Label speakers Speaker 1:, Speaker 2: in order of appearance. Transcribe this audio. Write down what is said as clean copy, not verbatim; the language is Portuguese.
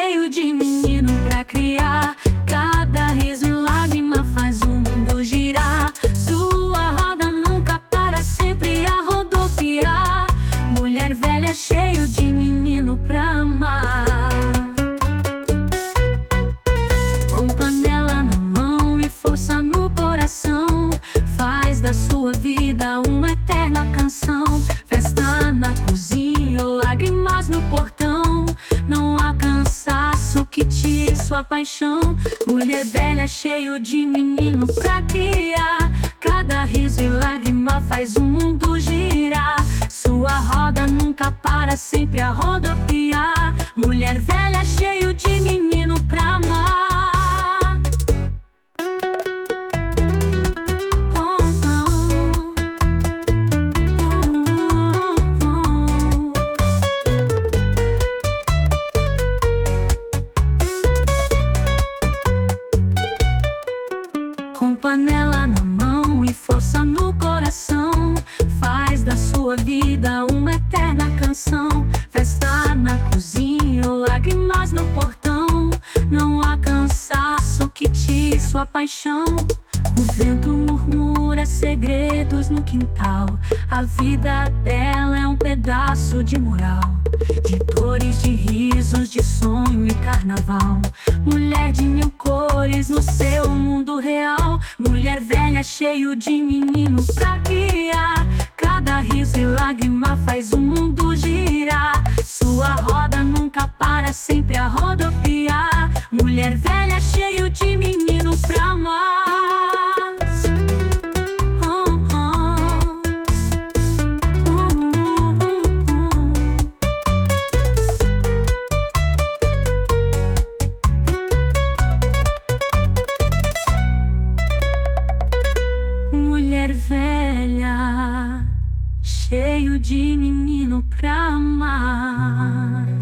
Speaker 1: cheio de menino pra criar. Cada riso e lágrima faz o mundo girar. Sua roda nunca para, sempre a rodopiar. Mulher velha, cheio de menino pra amar. Com panela na mão e força no coração, faz da sua vida uma eterna canção. Festa na cozinha, lágrimas no portão, não há cansaço que tire sua paixão. Mulher velha, cheio de menino pra criar. Cada riso e lágrima faz o mundo girar. Sua roda nunca para, sempre a rodopiar. Mulher velha, cheio de menino pra amar. Com panela na mão e força no coração, faz da sua vida uma eterna canção. Festa na cozinha, lágrimas no portão, não há cansaço que tire sua paixão. O vento murmura segredos no quintal, a vida dela é um pedaço de mural, de dores, de risos, de sonho e carnaval. Mulher de mil cores no seu mundo real. Mulher velha, cheio de menino pra criar. Cada riso e lágrima faz o mundo girar. Sua roda nunca para, sempre a rodopiar. Mulher velha, cheio de menino pra amar. Mulher velha, cheio de menino pra amar.